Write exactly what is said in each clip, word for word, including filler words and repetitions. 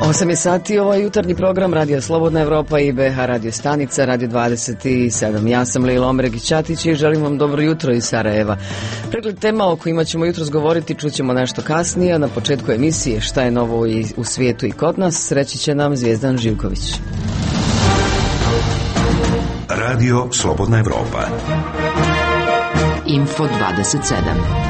osam je sati, ovo je jutarnji program Radio Slobodna Evropa i B H Radio Stanica, Radio dvadeset sedam. Ja sam Lejla Omregić-Ćatić i želim vam dobro jutro iz Sarajeva. Pregled tema o kojima ćemo jutros govoriti čućemo nešto kasnije, a na početku emisije Šta je novo i u svijetu i kod nas reći će nam Zvijezdan Živković. Radio Slobodna Evropa. Info dvadeset sedam.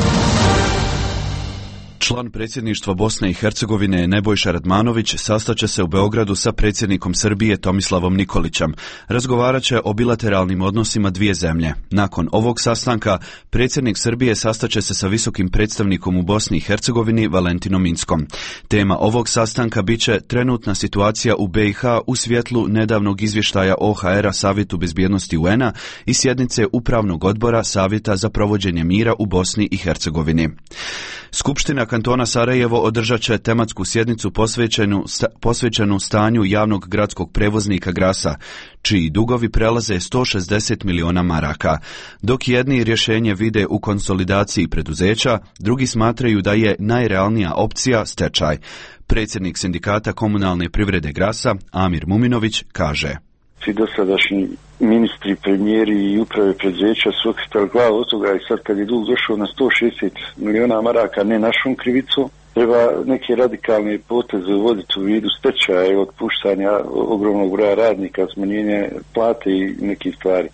Član predsjedništva Bosne i Hercegovine Nebojša Radmanović sastaće se u Beogradu sa predsjednikom Srbije Tomislavom Nikolićem. Razgovarat će o bilateralnim odnosima dvije zemlje. Nakon ovog sastanka, predsjednik Srbije sastaće se sa visokim predstavnikom u Bosni i Hercegovini Valentinom Inckom. Tema ovog sastanka biće trenutna situacija u B i H u svjetlu nedavnog izvještaja O H R-a Savjetu bezbjednosti U N-a i sjednice Upravnog odbora Savjeta za provođenje mira u Bosni i Hercegovini. Skupština kantona Sarajevo održat će tematsku sjednicu posvećenu, sta, posvećenu stanju javnog gradskog prevoznika Grasa, čiji dugovi prelaze sto šezdeset miliona maraka. Dok jedni rješenje vide u konsolidaciji preduzeća, drugi smatraju da je najrealnija opcija stečaj. Predsjednik sindikata komunalne privrede Grasa, Amir Muminović, kaže: Svi dosadašnji ministri, premijeri i uprave preduzeća su okretali glavu od toga i sad kad je dug došao na sto šezdeset miliona maraka, ne našom krivicom, treba neke radikalne poteze uvoditi u vidu stečaja i otpuštanja ogromnog broja radnika, smanjenja plate i nekih stvari.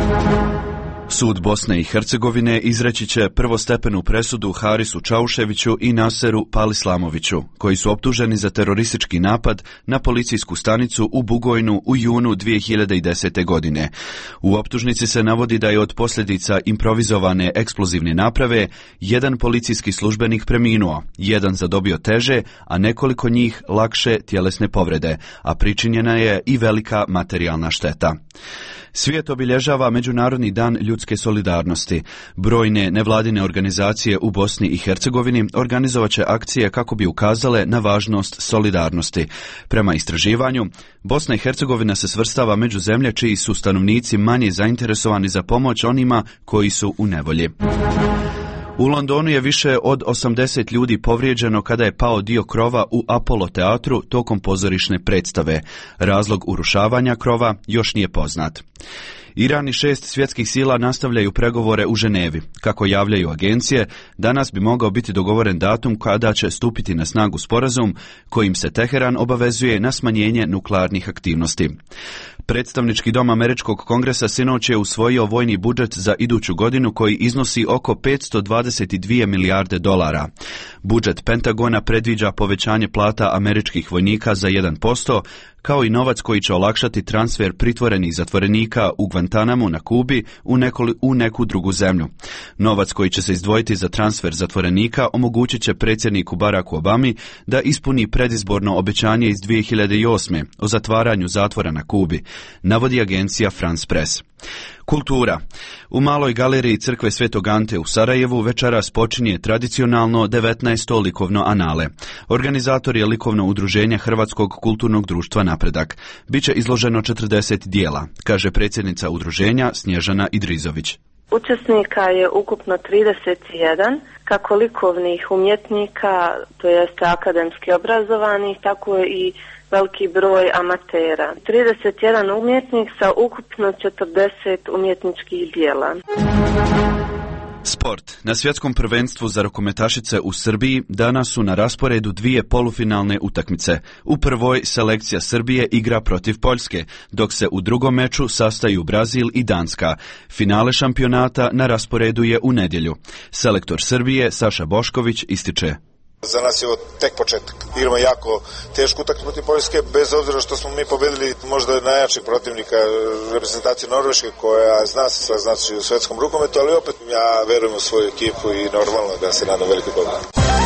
Sud Bosne i Hercegovine izreći će prvostepenu presudu Harisu Čauševiću i Naseru Palislamoviću, koji su optuženi za teroristički napad na policijsku stanicu u Bugojnu u junu dvije hiljade desete. godine. U optužnici se navodi da je od posljedica improvizovane eksplozivne naprave jedan policijski službenik preminuo, jedan zadobio teže, a nekoliko njih lakše tjelesne povrede, a pričinjena je i velika materijalna šteta. Svijet obilježava Međunarodni dan ljudske solidarnosti. Brojne nevladine organizacije u Bosni i Hercegovini organizovat će akcije kako bi ukazale na važnost solidarnosti. Prema istraživanju, Bosna i Hercegovina se svrstava među zemlje čiji su stanovnici manje zainteresovani za pomoć onima koji su u nevolji. U Londonu je više od osamdeset ljudi povrijeđeno kada je pao dio krova u Apollo teatru tokom pozorišne predstave. Razlog urušavanja krova još nije poznat. Iran i šest svjetskih sila nastavljaju pregovore u Ženevi. Kako javljaju agencije, danas bi mogao biti dogovoren datum kada će stupiti na snagu sporazum kojim se Teheran obavezuje na smanjenje nuklearnih aktivnosti. Predstavnički dom Američkog kongresa sinoć je usvojio vojni budžet za iduću godinu koji iznosi oko petsto dvadeset dvije milijarde dolara. Budžet Pentagona predviđa povećanje plata američkih vojnika za jedan posto, kao i novac koji će olakšati transfer pritvorenih zatvorenika u Guantanamu na Kubi u, nekoli, u neku drugu zemlju. Novac koji će se izdvojiti za transfer zatvorenika omogućit će predsjedniku Baracku Obami da ispuni predizborno obećanje iz dvije hiljade osme. o zatvaranju zatvora na Kubi, navodi agencija France Press. Kultura. U maloj galeriji crkve Svetog Ante u Sarajevu večeras počinje tradicionalno devetnaesto likovno anale. Organizator je likovno udruženje Hrvatskog kulturnog društva Napredak. Biće izloženo četrdeset dijela, kaže predsjednica udruženja Snježana Idrizović. Učesnika je ukupno trideset jedan, kako likovnih umjetnika, to jest akademski obrazovanih, tako i veliki broj amatera. trideset jedan umjetnik sa ukupno četrdeset umjetničkih dijela. Sport. Na svjetskom prvenstvu za rukometašice u Srbiji danas su na rasporedu dvije polufinalne utakmice. U prvoj selekcija Srbije igra protiv Poljske, dok se u drugom meču sastaju Brazil i Danska. Finale šampionata na rasporedu je u nedjelju. Selektor Srbije Saša Bošković ističe: Za nas je ovo tek početak. Igramo jako tešku utakmicu protiv Poljske, bez obzira što smo mi pobedili možda najjačeg protivnika, reprezentacije Norveške, koja zna se sve znači u svjetskom rukometu, ali opet ja verujem u svoju ekipu i normalno da se nadam velikoj pobjedi.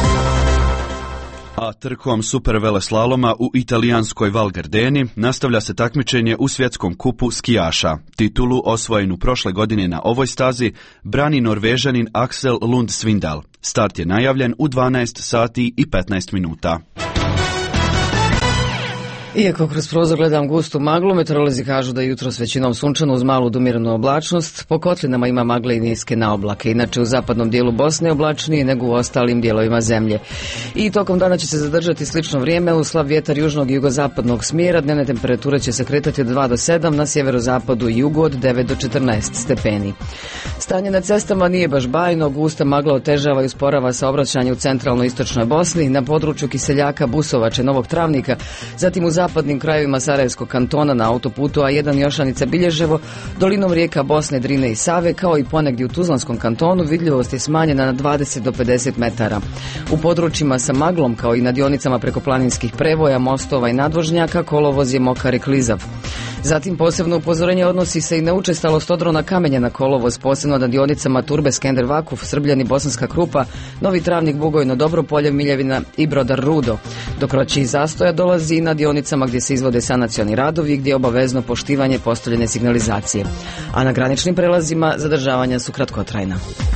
A trkom superveleslaloma u italijanskoj Val Gardeni nastavlja se takmičenje u svjetskom kupu skijaša. Titulu osvojenu prošle godine na ovoj stazi brani Norvežanin Aksel Lund Svindal. Start je najavljen u dvanaest sati i petnaest minuta. Iako kroz prozor gledam gustu maglu, meteorolozi kažu da je jutro s većinom sunčano uz malu umirenu oblačnost. Po kotlinama ima magle i niske naoblake. Inače u zapadnom dijelu Bosne oblačnije nego u ostalim dijelovima zemlje. I tokom dana će se zadržati slično vrijeme uz slab vjetar južnog i jugozapadnog smjera. Dnevne temperature će se kretati od dva do sedam, na sjeverozapadu i jugu od devet do četrnaest stepeni. Stanje na cestama nije baš bajno, gusta magla otežava i usporava saobraćanje u centralnoj istočnoj Bosni, na području Kiseljaka, Busovače, Novog Travnika, zatim u zapadnim krajevima Sarajevskog kantona na autoputu A jedan Jošanica Bilježevo, dolinom rijeka Bosne, Drine i Save, kao i ponegdje u Tuzlanskom kantonu vidljivost je smanjena na dvadeset do pedeset metara. U područjima sa maglom, kao i na dionicama preko planinskih prevoja, mostova i nadvožnjaka, kolovoz je mokar i klizav. Zatim posebno upozorenje odnosi se i na učestalost odrona kamenja na kolovoz, posebno na dionicama Turbe, Skender, Vakuf, Srbljani, Bosanska Krupa, Novi Travnik, Bugojno, Dobropolje, Miljevina i Brodar Rudo. Do kraćih zastoja dolazi i na dionicama gdje se izvode sanacioni radovi, gdje je obavezno poštivanje postavljene signalizacije. A na graničnim prelazima zadržavanja su kratkotrajna.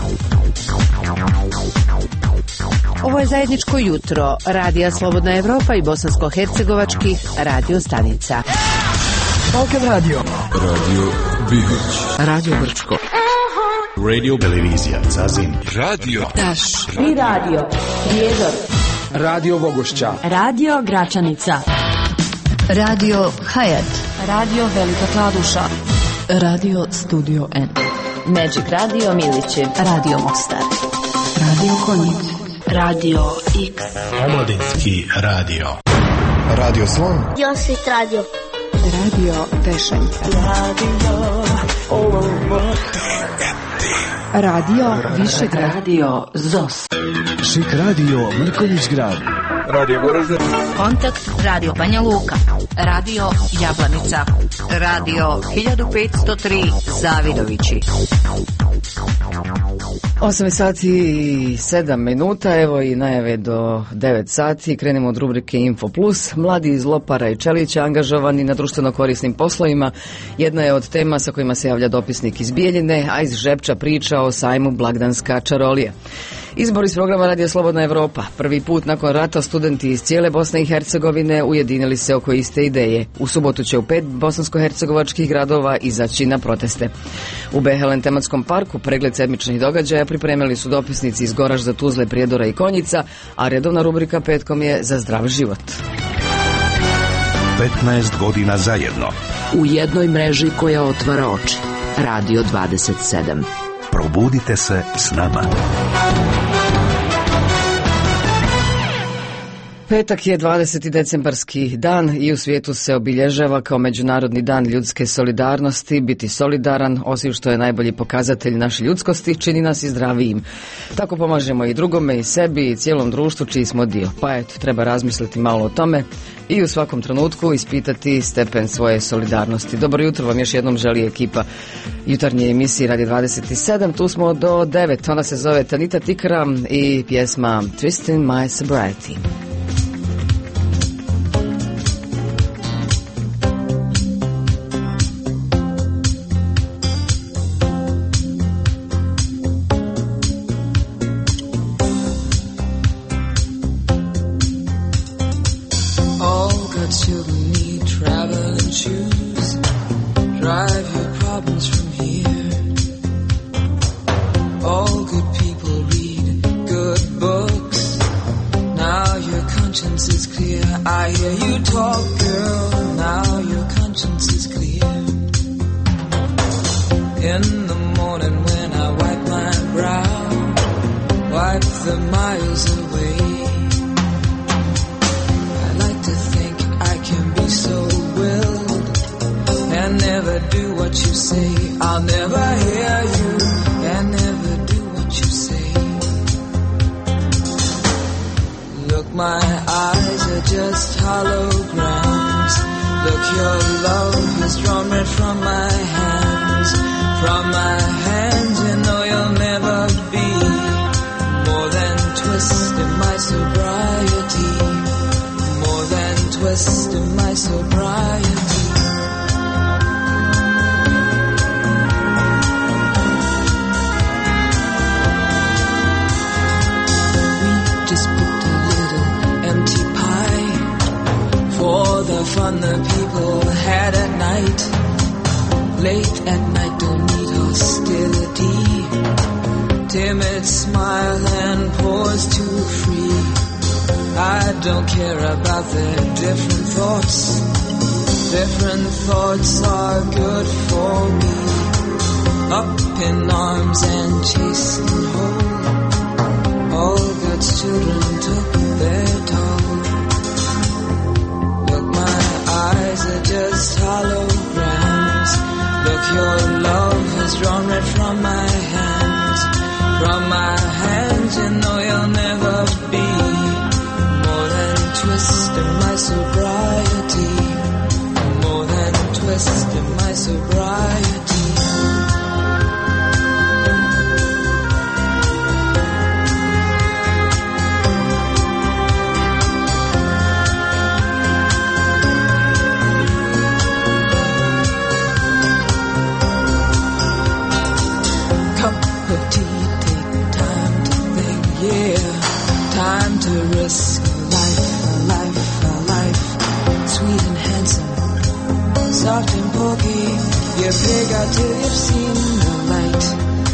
Ovo je zajedničko jutro Radija Slobodna Evropa i bosansko-hercegovačkih radio stanica. Balkan Radio, Radio Bihać, Radio Brčko, Radio Televizija Zazin, Radio Taš i Radio Prijedor, Radio Vogošća, Radio Gračanica, Radio Hayat, Radio Velika Kladuša, Radio Studio N, Magic Radio Milići, Radio Mostar, Radio Konjic, Radio X, Omladinski radio, Radio Slon, Josit Radio, Radio Pešaljka, Radio Višegrad, Radio Zos, Šik Radio Mrkonjić Grad, Radio Goražde, Kontakt Radio Banja Luka, Radio Jablanica, Radio hiljadu petsto tri Zavidovići. osam sati i sedam minuta, evo i najave do devet sati. Krenemo od rubrike Info Plus. Mladi iz Lopara i Čelića angažovani na društveno korisnim poslovima jedna je od tema sa kojima se javlja dopisnik iz Bijeljine, a iz Žepča priča o sajmu Blagdanska čarolija. Izbor iz programa Radio Slobodna Evropa. Prvi put nakon rata studenti iz cijele Bosne i Hercegovine ujedinili se oko iste ideje. U subotu će u pet bosansko-hercegovačkih gradova izaći na proteste. U Behelen tematskom parku pregled sedmičnih događaja pripremili su dopisnici iz Goražda, Tuzle, Prijedora i Konjica, a redovna rubrika petkom je Za zdrav život. petnaest godina zajedno. U jednoj mreži koja otvara oči. Radio dvadeset sedam. Probudite se s nama. Petak je dvadeseti decembarski dan i u svijetu se obilježava kao Međunarodni dan ljudske solidarnosti. Biti solidaran, osim što je najbolji pokazatelj naše ljudskosti, čini nas i zdravijim. Tako pomažemo i drugome i sebi i cijelom društvu čiji smo dio. Pa eto, treba razmisliti malo o tome i u svakom trenutku ispitati stepen svoje solidarnosti. Dobro jutro vam još jednom želi ekipa jutarnje emisije Radio dvadeset sedam. Tu smo do devet. Ona se zove Tanita Tikram i pjesma Twisting My Sobriety. For the fun the people had at night. Late at night don't need hostility. Timid smile and pause too free. I don't care about their different thoughts. Different thoughts are good for me. Up in arms and chasing home. All God's children took their toll. Look, my eyes are just holograms. Look, your love has drawn red from my hands. From my hands, you know you'll never be more than twist in my sobriety. More than twist in my sobriety. Time to risk a life, a life, a life. Sweet and handsome, soft and pokey. You pig out till you've seen the light.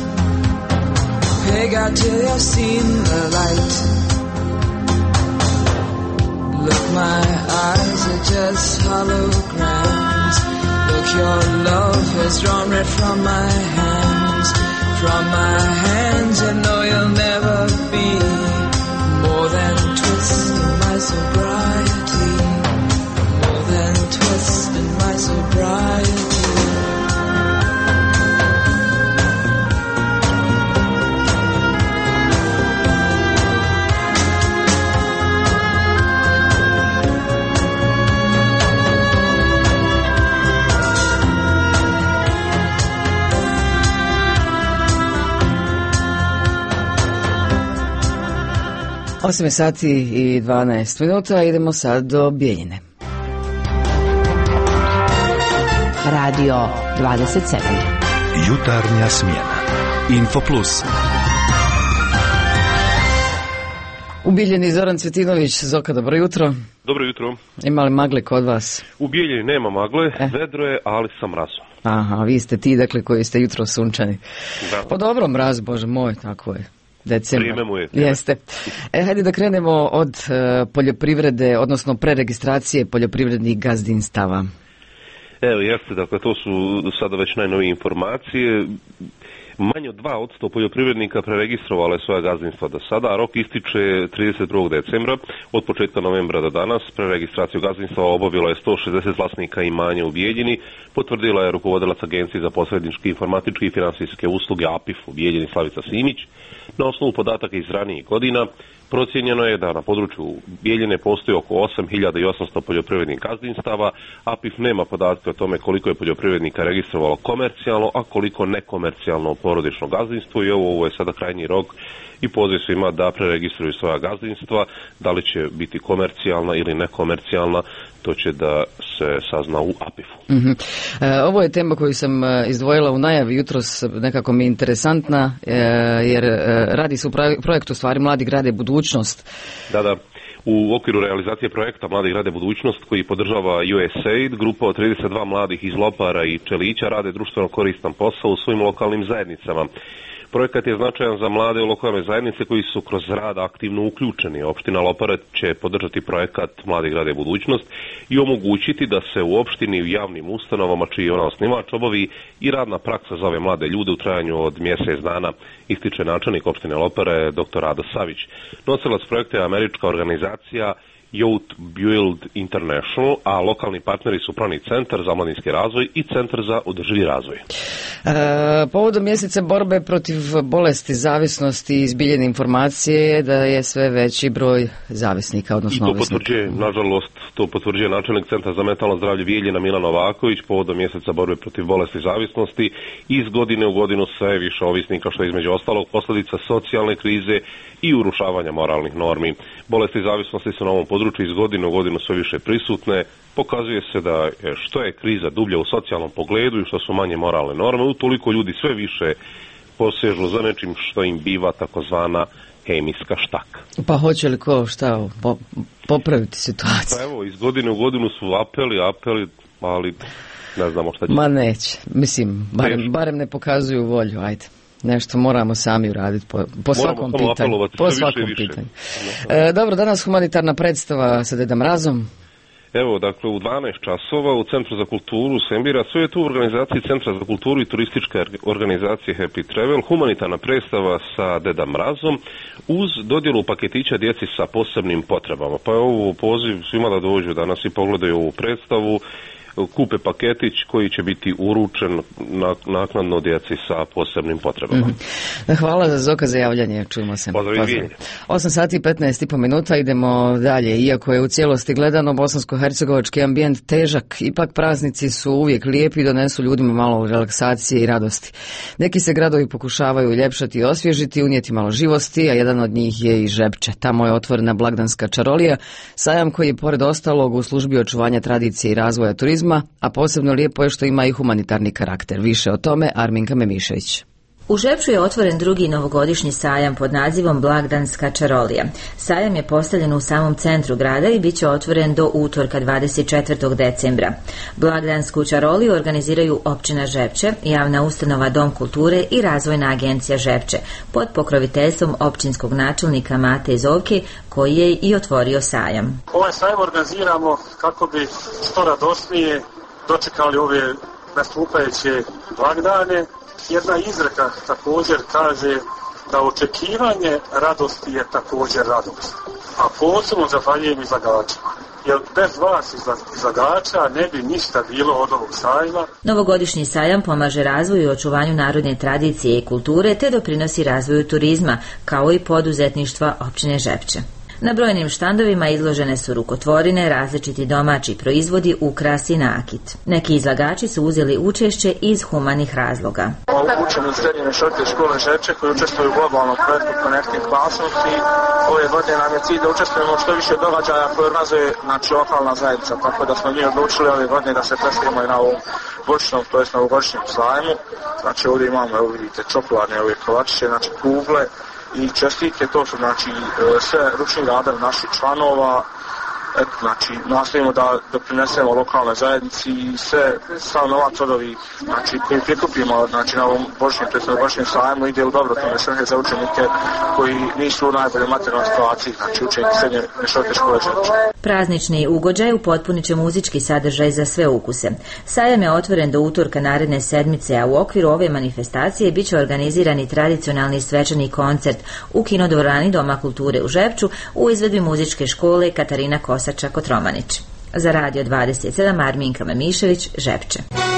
Pig out till you've seen the light. Look, my eyes are just holograms. Look, your love has drawn red from my hands. From my hands, you know you'll never be more than twist in my sobriety. More than twist in my sobriety. osam sati i dvanaest minuta, idemo sad do Bijeljine. Radio dvadeset sedam. Jutarnja smjena. Infoplus. U Bijeljini Zoran Cvetinović. Zoka, dobro jutro. Dobro jutro. Ima li magle kod vas? U Bijeljini nema magle, eh. vedro je, ali sa mrazom. Aha, vi ste ti, dakle, koji ste jutro sunčani. Da. Pa dobro, mraz, Bože moj, tako je. Decembar. Vrijeme mu je. Jeste. E, hajde da krenemo od uh, poljoprivrede, odnosno preregistracije poljoprivrednih gazdinstava. Evo, jeste, dakle, to su sada već najnovije informacije. Manje od dva posto poljoprivrednika preregistrovalo je svoja gazdinstva do sada, a rok ističe trideset prvog decembra. Od početka novembra do danas preregistraciju gazdinstva obavilo je sto šezdeset vlasnika imanja u Bijeljini, potvrdila je rukovodilac Agencije za posredničke informatičke i finansijske usluge A P I F u Bijeljini Slavica Simić. Na osnovu podataka iz ranijih godina procijenjeno je da na području Bijeljine postoji oko osam hiljada osamsto poljoprivrednih gazdinstava. A P I F nema podatke o tome koliko je poljoprivrednika registrovalo komercijalno, a koliko nekomercijalno porodično gazdinstvo, i ovo, ovo je sada krajnji rok i poziv svima da preregistruju svoja gazdinstva. Da li će biti komercijalna ili nekomercijalna, to će da se sazna u A P I F-u. Mm-hmm. E, ovo je tema koju sam izdvojila u najavi jutros, nekako mi je interesantna, e, jer e, radi se u projektu stvari Mladi grade budućnost. Da, da. U okviru realizacije projekta Mladi grade budućnost, koji podržava U S A I D, grupa od trideset dva mladih iz Lopara i Čelića rade društveno koristan posao u svojim lokalnim zajednicama. Projekat je značajan za mlade u lokalne zajednice koji su kroz rad aktivno uključeni. Opština Lopara će podržati projekat Mladi grade budućnost i omogućiti da se u opštini i u javnim ustanovama, čiji je ona osnivač, obavi i radna praksa za ove mlade ljude u trajanju od mjesec dana, ističe načelnik opštine Lopare dr. Rado Savić. Nosilac projekta je američka organizacija Youth Build International, a lokalni partneri su Prani centar za mladinski razvoj i Centar za održivi razvoj. E, povodom mjeseca borbe protiv bolesti zavisnosti izbiljene informacije da je sve veći broj zavisnika, odnosno I to potvrđuje, nažalost, to potvrđuje načelnik Centra za mentalno zdravlje Bijeljina Milan Novaković povodom mjeseca borbe protiv bolesti zavisnosti. Iz godine u godinu sve više ovisnika, što je između ostalog posljedica socijalne krize i urušavanja moralnih normi. Bolesti zavisnosti su na ovom području iz godine u godinu sve više prisutne. Pokazuje se da što je kriza dublja u socijalnom pogledu i što su manje moralne norme, utoliko ljudi sve više posežu za nečim što im biva takozvana hemijska štaka. Pa hoće li ko šta po, popraviti situaciju? Pa evo, iz godine u godinu su apeli, apeli, ali ne znamo šta će. Ma neće, mislim, barem, barem ne pokazuju volju, ajde. Nešto moramo sami uraditi po, po svakom pitanju. Po svakom više, pitanju. Više. E, dobro, danas humanitarna predstava sa Deda Mrazom. Evo, dakle, u dvanaest časova u Centru za kulturu Sembira, sve je tu u organizaciji Centra za kulturu i turističke organizacije Happy Travel, humanitarna predstava sa Deda Mrazom uz dodjelu paketića djeci sa posebnim potrebama. Pa je ovo poziv svima da dođu danas i pogledaju ovu predstavu, kupe paketić koji će biti uručen naknadno djeci sa posebnim potrebama. Mm-hmm. Hvala za Zoka za javljanje, čujemo se. Pozdrav. osam sati i petnaest i po minuta, idemo dalje. Iako je u cijelosti gledano bosansko-hercegovački ambijent težak, ipak praznici su uvijek lijepi i donesu ljudima malo relaksacije i radosti. Neki se gradovi pokušavaju uljepšati i osvježiti, unijeti malo živosti, a jedan od njih je i Žepče. Tamo je otvorena blagdanska čarolija, sajam koji je pored ostalog u službi očuvanja tradicije i razvoja turizma, a posebno lijepo je što ima i humanitarni karakter. Više o tome Arminka Memišević. U Žepču je otvoren drugi novogodišnji sajam pod nazivom Blagdanska čarolija. Sajam je postavljen u samom centru grada i bit će otvoren do utorka dvadeset četvrtog decembra. Blagdansku čaroliju organiziraju općina Žepče, javna ustanova Dom kulture i razvojna agencija Žepče pod pokroviteljstvom općinskog načelnika Mate Zovke, koji je i otvorio sajam. Ovaj sajam organiziramo kako bi što radosnije dočekali ove nastupajuće blagdane. Jedna izreka također kaže da očekivanje radosti je također radost. A posebno zahvaljujem izlagačima. Jer bez vas izlagača ne bi ništa bilo od ovog sajma. Novogodišnji sajam pomaže razvoju i očuvanju narodne tradicije i kulture te doprinosi razvoju turizma, kao i poduzetništva općine Žepče. Na brojnim štandovima izložene su rukotvorine, različiti domaći proizvodi, ukrasi i nakit. Neki izlagači su uzeli učešće iz humanih razloga. Učeni iz srednje mješovite škole Žepče koji učestvuju u globalnom projektu Connecting Classrooms i ove godine nam je cilj da učestvujemo što više događaja koje organizuje znači, lokalna zajednica, tako da smo mi odlučili ove godine da se predstavimo i na ovom božićnom, to jest na ovogodišnjem sajmu. Znači ovdje imamo, evo vidite, čokoladne ove kolačiće, znači kugle, i čestitke, to su znači sve ručni radovi naših članova. Eto, znači, nastojimo da doprinesemo lokalnoj zajednici i sve, sav novac od ovih, znači, koji prikupimo, znači, na ovom božićnom, božićnom sajmu ide u dobrotvorne svrhe za učenike koji nisu u najboljoj materijalnoj situaciji, znači, učenike srednje mješovite škole Žepče. Praznичni ugođaj upotpunit će muzički sadržaj za sve ukuse. Sajam je otvoren do utorka naredne sedmice, a u okviru ove manifestacije bit će organiziran i tradicionalni svečani koncert u kinodvorani Doma kulture u Žepču u izvedbi muzičke škole Katarina Kosača-Kotromanić. Za Radio dvadeset sedam Arminka Memišević, Žepče.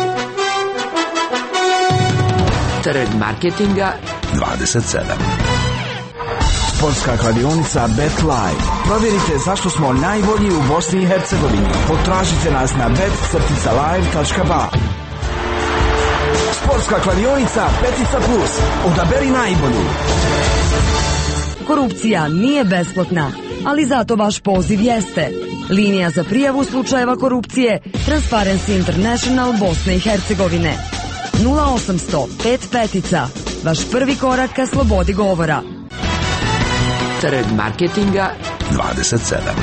Trend marketinga dvadeset sedam. Sportska kladionica BetLive. Provjerite zašto smo najbolji u Bosni i Hercegovini. Potražite nas na bet dash live dot ba. Sportska kladionica Petica Plus. Odaberi najbolju. Korupcija nije besplatna, ali zato vaš poziv jeste. Linija za prijavu slučajeva korupcije Transparency International Bosne i Hercegovine. nula osamsto pet petica. Vaš prvi korak ka slobodi govora. Trend marketinga dvadeset sedam.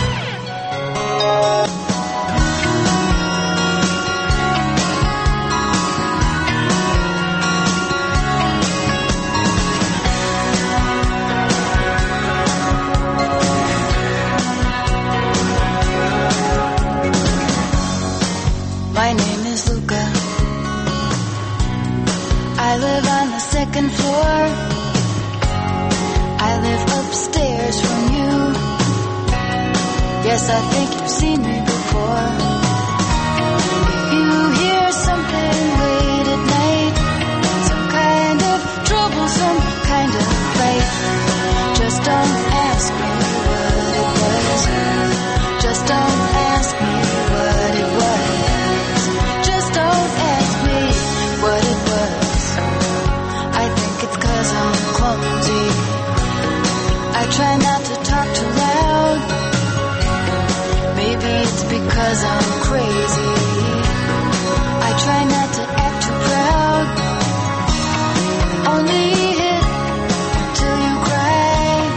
My name is Luca. I live on the second floor. I live upstairs from you. Yes, I think you've seen me before. If you hear something late at night, some kind of trouble, some kind of fight, just don't ask me what it was. Just don't ask me what it was. Just don't ask me what it was. I think it's 'cause I'm clumsy. I try not to talk too loud. Maybe it's because I'm crazy. I try not to act too proud. Only hit till you cry.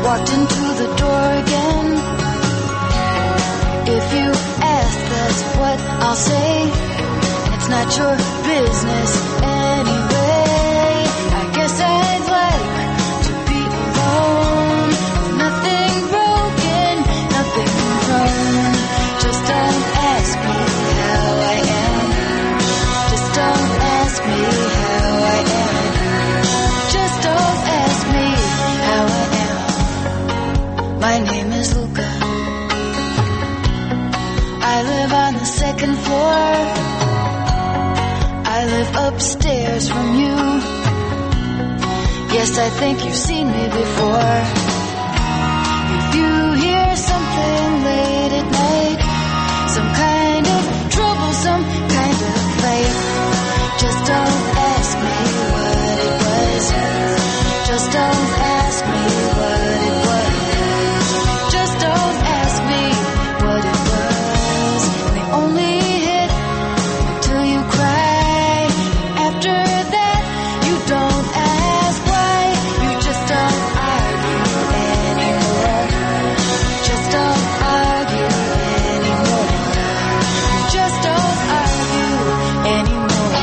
walked into the door again. If you ask, that's what I'll say. It's not your business anyway. I guess I'd like to be alone. Nothing broken, nothing wrong. Just don't ask me how I am. Just don't ask me how I am. Just don't ask me how I am. My name is Luca. I live on the second floor. I live upstairs from you. Yes, I think you've seen me before. If you hear something late at night, some kind of trouble, some kind of fight, just don't ask me what it was. Just don't ask me what it was. Just don't ask me what it was. And they only hit till you cry. After that, you don't ask why. You just don't argue anymore. Just don't argue anymore. Just don't argue anymore.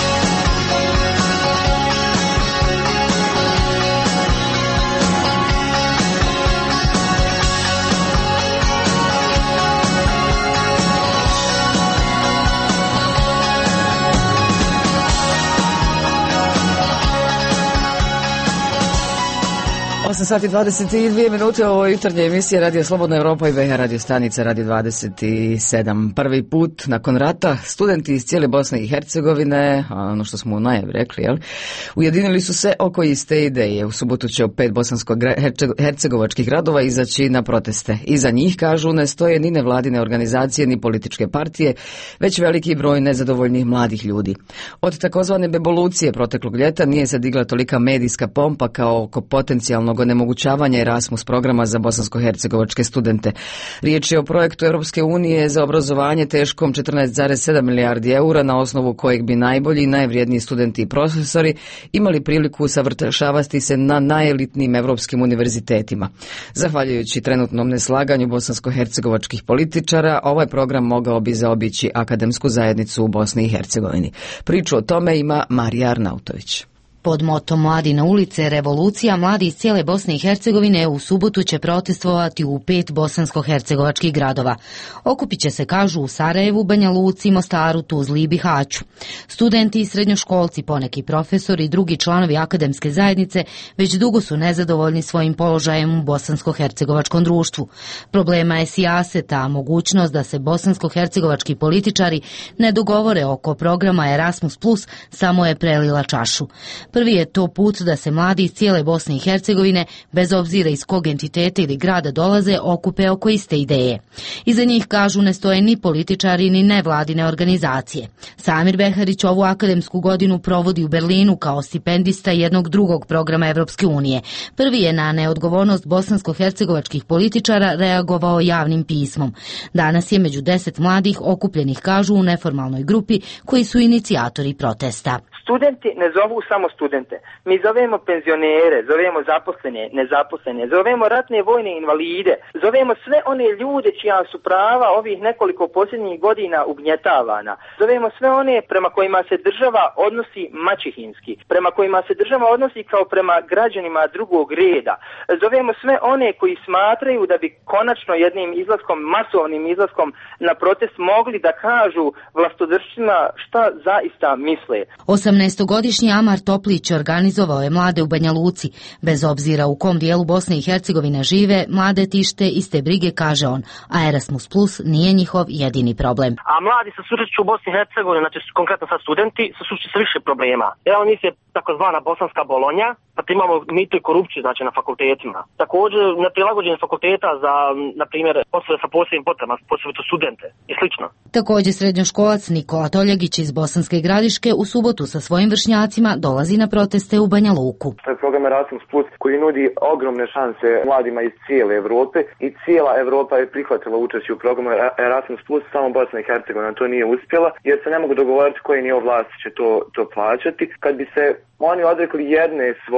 osam sati dvadeset dvije minute, ovo je jutarnja emisija Radio Slobodna Evropa i B H radio stanica Radio dvadeset sedam. Prvi put nakon rata studenti iz cijele Bosne i Hercegovine, ono što smo u najavi rekli, jel, ujedinili su se oko iste ideje. U subotu će u pet bosansko-hercegovačkih gradova izaći na proteste. Iza njih, kažu, ne stoje ni nevladine organizacije ni političke partije, već veliki broj nezadovoljnih mladih ljudi. Od takozvane bevolucije proteklog ljeta nije se digla tolika medijska pompa kao oko potencijalnog onemogućavanja Erasmus programa za bosansko-hercegovačke studente. Riječ je o projektu Europske unije za obrazovanje teškom četrnaest zarez sedam milijardi eura, na osnovu kojeg bi najbolji i najvrijedniji studenti i profesori imali priliku usavršavati se na najelitnijim europskim univerzitetima. Zahvaljujući trenutnom neslaganju bosansko-hercegovačkih političara, ovaj program mogao bi zaobići akademsku zajednicu u Bosni i Hercegovini. Priču o tome ima Marija Arnautović. Pod motom Mladi na ulice, revolucija, mladi iz cijele Bosne i Hercegovine u subotu će protestovati u pet bosansko-hercegovačkih gradova. Okupit će se, kažu, u Sarajevu, Banja Luci, Mostaru, Tuzli i Bihaću. Studenti i srednjoškolci, poneki profesori i drugi članovi akademske zajednice već dugo su nezadovoljni svojim položajem u bosansko-hercegovačkom društvu. Problema je sijaseta, a mogućnost da se bosansko-hercegovački političari ne dogovore oko programa Erasmus plus samo je prelila čašu. Prvi je to put da se mladi iz cijele Bosne i Hercegovine, bez obzira iz kog entiteta ili grada dolaze, okupe oko iste ideje. Iza njih, kažu, ne stoje ni političari ni nevladine organizacije. Samir Beharić ovu akademsku godinu provodi u Berlinu kao stipendista jednog drugog programa Evropske unije. Prvi je na neodgovornost bosansko-hercegovačkih političara reagovao javnim pismom. Danas je među deset mladih okupljenih, kažu, u neformalnoj grupi koji su inicijatori protesta. Studenti ne zovu samo studente. Mi zovemo penzionere, zovemo zaposlene, nezaposlene, zovemo ratne vojne invalide, zovemo sve one ljude čija su prava ovih nekoliko posljednjih godina ugnjetavana. Zovemo sve one prema kojima se država odnosi maćehinski, prema kojima se država odnosi kao prema građanima drugog reda. Zovemo sve one koji smatraju da bi konačno jednim izlaskom, masovnim izlaskom na protest mogli da kažu vlastodržcima šta zaista misle. osamnaestogodišnji Amar Toplić organizovao je mlade u Banja Luci. Bez obzira u kom dijelu Bosne i Hercegovine žive, mlade tište iste brige, kaže on, a Erasmus plus nije njihov jedini problem. A mladi se susreću u Bosni i Hercegovini, znači konkretno sad studenti, se susreću sa više problema. Evo njih je takozvana bosanska Bolonja, pa imamo mito i korupciju, znači, na fakultetima. Također neprilagođenje fakulteta za, na primjer, poslove sa posebnim potrebama, posebno studente i slično. Također srednjoškolac Nikola Toljagić iz Bosanske Gradiške u subotu sa svojim vršnjacima dolazi na proteste u Banja Luku. To je program Erasmus plus koji nudi ogromne šanse mladima iz cijele Evrope i cijela Evropa je prihvatila učešće u programu Erasmus plus, samo Bosna i Hercegovina to nije uspjela jer se ne mogu dogovoriti koji nivo vlasti će to, to plaćati. Kad bi se oni odrekli jedne svoje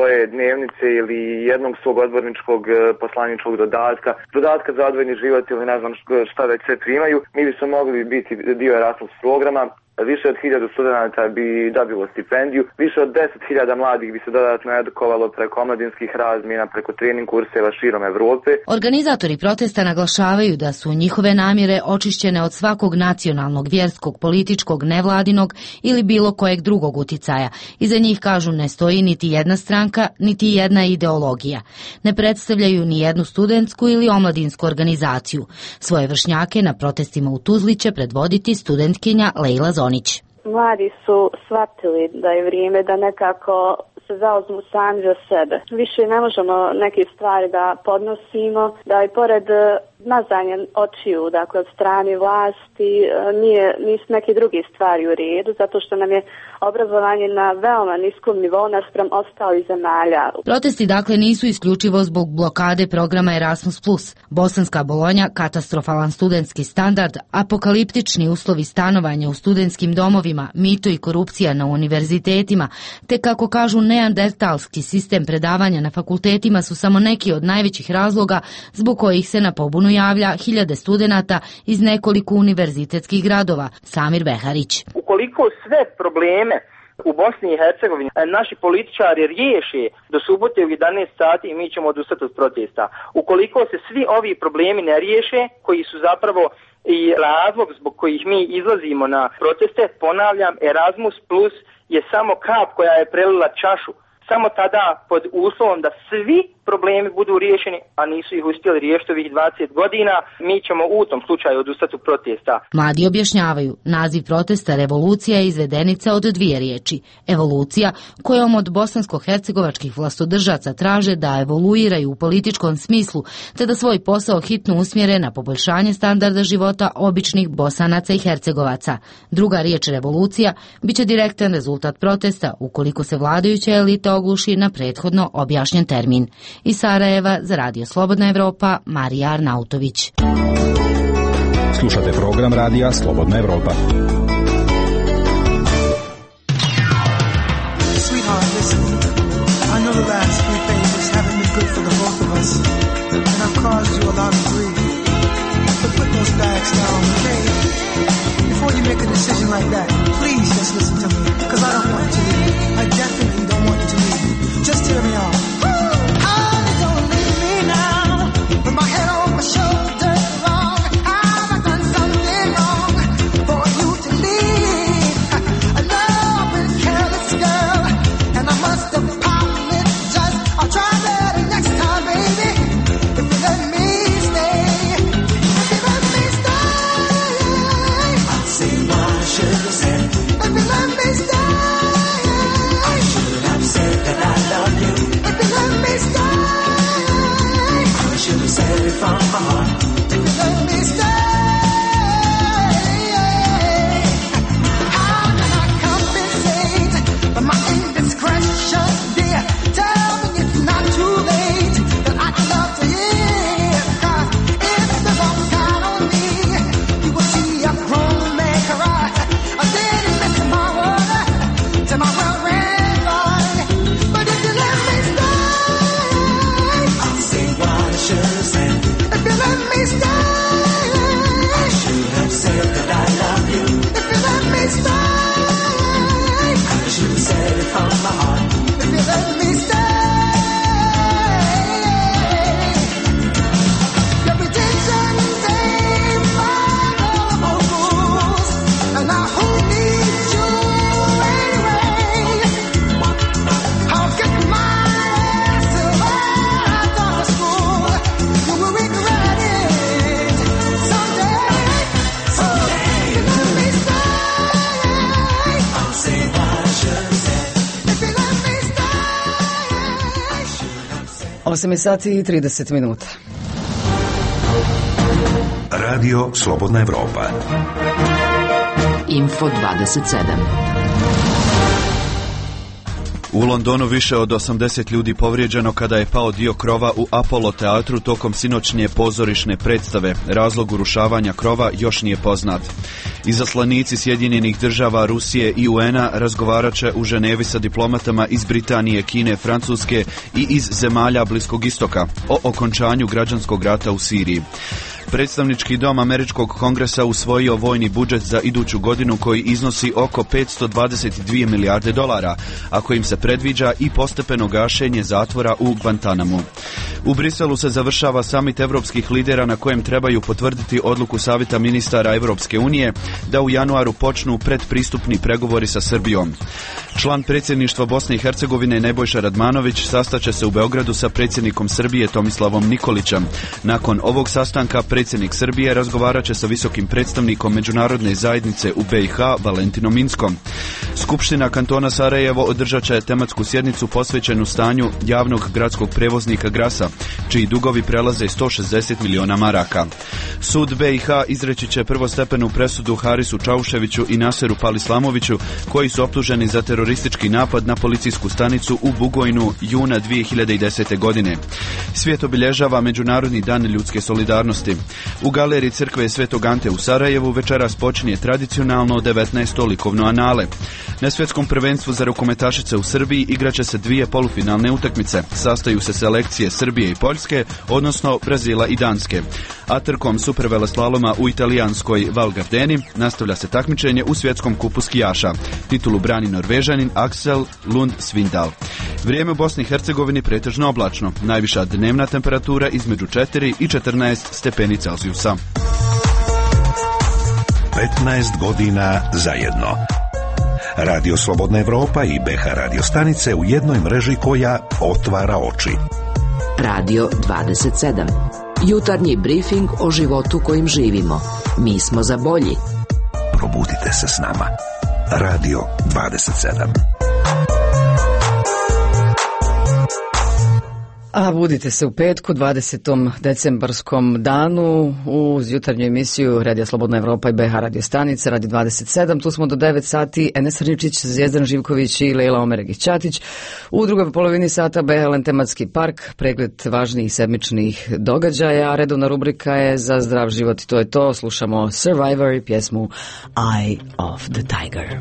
svoje dnevnice ili jednog svog odborničkog poslaničkog dodatka, dodatka za odvojeni život ili ne znam šta već sve primaju, mi bismo mogli biti dio Erasmus programa. Više od hiljadu studenta bi dobilo stipendiju, više od deset hiljada mladih bi se dodatno edukovalo preko omladinskih razmjena, preko trening kurseva širom Evrope. Organizatori protesta naglašavaju da su njihove namjere očišćene od svakog nacionalnog, vjerskog, političkog, nevladinog ili bilo kojeg drugog uticaja. Iza njih, kažu, ne stoji niti jedna stranka, niti jedna ideologija. Ne predstavljaju ni jednu studentsku ili omladinsku organizaciju. Svoje vršnjake na protestima u Tuzli će predvoditi studentkinja Lejla Zonić. Mladi su shvatili da je vrijeme da nekako se zauzmu sami za sebe. Više ne možemo neke stvari da podnosimo, da i pored mazanja očiju, dakle od strane vlasti, nije, nisu neke druge stvari u redu, zato što nam je obrazovanje na veoma niskom nivou naspram ostalih zemalja. Protesti dakle nisu isključivo zbog blokade programa Erasmus plus. Bosanska Bolonja, katastrofalan studentski standard, apokaliptični uslovi stanovanja u studentskim domovima, mito i korupcija na univerzitetima, te kako kažu neandertalski sistem predavanja na fakultetima su samo neki od najvećih razloga zbog kojih se na pobunu javlja hiljade studenata iz nekoliko univerzitetskih gradova. Samir Beharić. Ukoliko sve probleme u Bosni i Hercegovini naši političari riješe do subote u jedanaest sati, mi ćemo odustati od protesta. Ukoliko se svi ovi problemi ne riješe, koji su zapravo i razlog zbog kojih mi izlazimo na proteste, ponavljam, Erasmus plus je samo kap koja je prelila čašu. Samo tada, pod uslovom da svi problemi budu riješeni, a nisu ih uspjeli riješiti ovih dvadeset godina, mi ćemo u tom slučaju odustati od protesta. Mladi objašnjavaju, naziv protesta revolucija je izvedenica od dvije riječi. Evolucija, kojom od bosansko-hercegovačkih vlastodržaca traže da evoluiraju u političkom smislu, te da svoj posao hitno usmjere na poboljšanje standarda života običnih Bosanaca i Hercegovaca. Druga riječ revolucija biće direktan rezultat protesta ukoliko se vladajuća elita ogluši na prethodno objašnjen termin. Iz Sarajeva za Radio Slobodna Evropa, Marija Arnautović. Slušate program Radija Slobodna Evropa. Sweetheart, listen. I know the last few phases haven't been good for the both of us, and I've caused you a lot of grief. But put those bags down, okay? Before you make a decision like that, please just listen to me, because I don't want you to leave. I definitely don't want you to leave. Just hear me out. My head on my shoulders wrong. Have I done something wrong for you to leave? I know I've been a careless girl, and I must apologize. I'll try better next time, baby. If you let me stay, if you let me stay, I'll say what I should have said. If you let me stay, I should have said that I love you. If you let me stay, should have said it from my heart. If you let me stay, how can I compensate for my indiscretion, dear? Tell me it's not too late, that I'd love to hear. Cause if the wrong got on me, you will see a grown man cry. I didn't miss my word to my well-read line. But if you let me stay, I'll say what I should have said. If you let me stay, I should have said that I love you. If you let me stay, I should have said it from my heart. If you let me stay, your redemption came by all rules, and now who needs you anyway? I'll get my ass till I go to school. You will regret it someday. Someday, if you let me stay, I'll say what I should have said. If you let me stay, I should have said. osam je sati i trideset minuta. Radio Slobodna Evropa. Info dvadeset sedam. U Londonu više od osamdeset ljudi povrijeđeno kada je pao dio krova u Apollo teatru tokom sinoćnje pozorišne predstave. Razlog urušavanja krova još nije poznat. Izaslanici Sjedinjenih država, Rusije i U N-a razgovarat će u Ženevi sa diplomatama iz Britanije, Kine, Francuske i iz zemalja Bliskog istoka o okončanju građanskog rata u Siriji. Predstavnički dom Američkog kongresa usvojio vojni budžet za iduću godinu koji iznosi oko petsto dvadeset dvije milijarde dolara, a kojim se predviđa i postepeno gašenje zatvora u Guantanamu. U Briselu se završava samit evropskih lidera na kojem trebaju potvrditi odluku Savjeta ministara Evropske unije da u januaru počnu predpristupni pregovori sa Srbijom. Član predsjedništva Bosne i Hercegovine Nebojša Radmanović sastaće se u Beogradu sa predsjednikom Srbije Tomislavom Nikolićem. Nakon ovog sastanka predsjednik Srbije razgovarat će sa visokim predstavnikom međunarodne zajednice u B i H Valentinom Inskom. Skupština kantona Sarajevo održat će tematsku sjednicu posvećenu stanju javnog gradskog prevoznika Grasa, čiji dugovi prelaze sto šezdeset miliona maraka. Sud B i H izreći će prvostepenu presudu Harisu Čauševiću i Naseru Palislamoviću, koji su optuženi za teroristički napad na policijsku stanicu u Bugojnu juna dvije hiljade desete. godine. Svijet obilježava Međunarodni dan ljudske solidarnosti. U galeriji crkve Svetog Ante u Sarajevu večeras počinje tradicionalno devetnaesto likovno anale. Na svjetskom prvenstvu za rukometašice u Srbiji igraće se dvije polufinalne utakmice. Sastaju se selekcije Srbije i Poljske, odnosno Brazila i Danske. A trkom superveleslaloma u italijanskoj Val Gardeni nastavlja se takmičenje u svjetskom kupu skijaša. Titulu brani Norvežanin Axel Lund Svindal. Vrijeme u Bosni i Hercegovini pretežno oblačno. Najviša dnevna temperatura između četiri i četrnaest stepeni Celzijusa. petnaest godina zajedno. Radio Slobodna Evropa i B H radio stanice u jednoj mreži koja otvara oči. Radio dvadeset sedam. Jutarnji brifing o životu kojim živimo. Mi smo za bolji. Probudite se s nama. Radio dvadeset sedam. A budite se u petku, dvadesetom decembarskom danu uz jutarnju emisiju Radija Slobodna Evropa i B H radio stanice, Radio dvadeset sedam. Tu smo do devet sati, Enes Rničić, Zvijezdan Živković i Lejla Omeregić-Ćatić. U drugoj polovini sata B H L tematski park, pregled važnijih sedmičnih događaja, a redovna rubrika je za zdrav život i to je to. Slušamo Survivor i pjesmu Eye of the Tiger.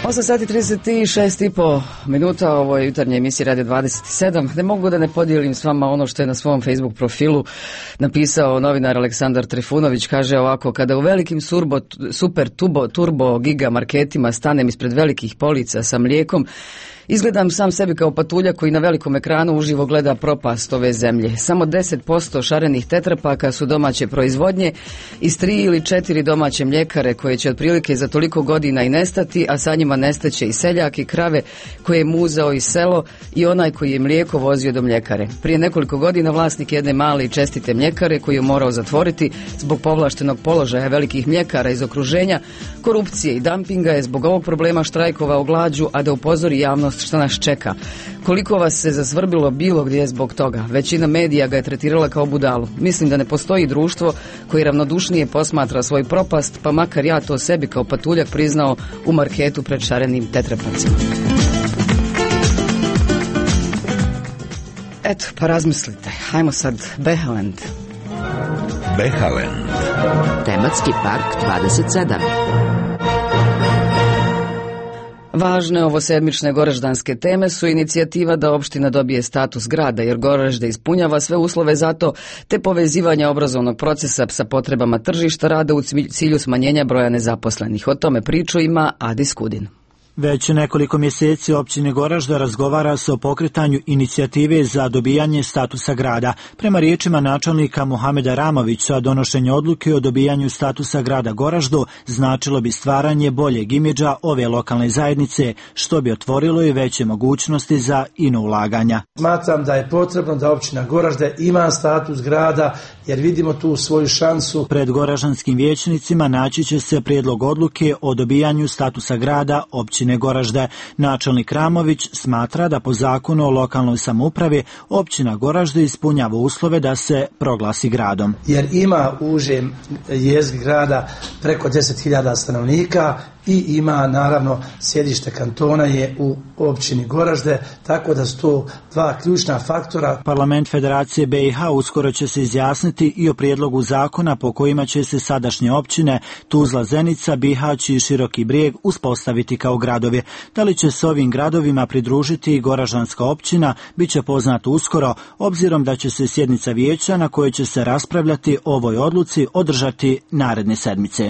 osam sati trideset šest i po minuta, ovo je jutarnja emisija Radio dvadeset sedam. Ne mogu da ne podijelim s vama ono što je na svom Facebook profilu napisao novinar Aleksandar Trifunović. Kaže ovako: kada u velikim surbo, super turbo, turbo giga marketima stanem ispred velikih polica sa mlijekom, izgledam sam sebi kao patulja koji na velikom ekranu uživo gleda propast ove zemlje. Samo deset posto šarenih tetrapaka su domaće proizvodnje iz tri ili četiri domaće mljekare koje će otprilike za toliko godina i nestati, a sa njima nestaće i seljak i krave koje je muzao iz selo i onaj koji je mlijeko vozio do mljekare. Prije nekoliko godina vlasnik jedne male i čestite mljekare koju je morao zatvoriti zbog povlaštenog položaja velikih mljekara iz okruženja, korupcije i dampinga je zbog ovog problema štrajkovao glađu, a da upozori javnost što nas čeka. Koliko vas se zasvrbilo bilo gdje zbog toga? Većina medija ga je tretirala kao budalu. Mislim da ne postoji društvo koji ravnodušnije posmatra svoj propast, pa makar ja to sebi kao patuljak priznao u marketu pred šarenim tetrapacima. Eto, pa razmislite. Hajmo sad Behaland. Behaland. Tematski park dvadeset sedam. Važne ovo sedmične goraždanske teme su inicijativa da opština dobije status grada, jer Goražde ispunjava sve uslove za to, te povezivanja obrazovnog procesa sa potrebama tržišta rada u cilju smanjenja broja nezaposlenih. O tome priču ima Adi Skudin. Već nekoliko mjeseci općine Goražda razgovara se o pokretanju inicijative za dobijanje statusa grada. Prema riječima načelnika Muhameda Ramovića, donošenje odluke o dobijanju statusa grada Goraždu značilo bi stvaranje boljeg imidža ove lokalne zajednice, što bi otvorilo i veće mogućnosti za ino ulaganja. Smatram da je potrebno da općina Goražde ima status grada, jer vidimo tu svoju šansu. Pred goraždanskim vijećnicima naći će se prijedlog odluke o dobijanju statusa grada općine Goražde. Načelnik Ramović smatra da po zakonu o lokalnoj samoupravi općina Goražde ispunjava uslove da se proglasi gradom. Jer ima u užem jezgri grada preko deset hiljada stanovnika i ima naravno sjedište kantona je u općini Goražde, tako da su to dva ključna faktora. Parlament Federacije B i H uskoro će se izjasniti i o prijedlogu zakona po kojima će se sadašnje općine Tuzla, Zenica, Bihać i Široki Brijeg uspostaviti kao gradovi. Da li će se ovim gradovima pridružiti i Goraždanska općina, bit će poznato uskoro, obzirom da će se sjednica vijeća na kojoj će se raspravljati o ovoj odluci održati naredne sedmice.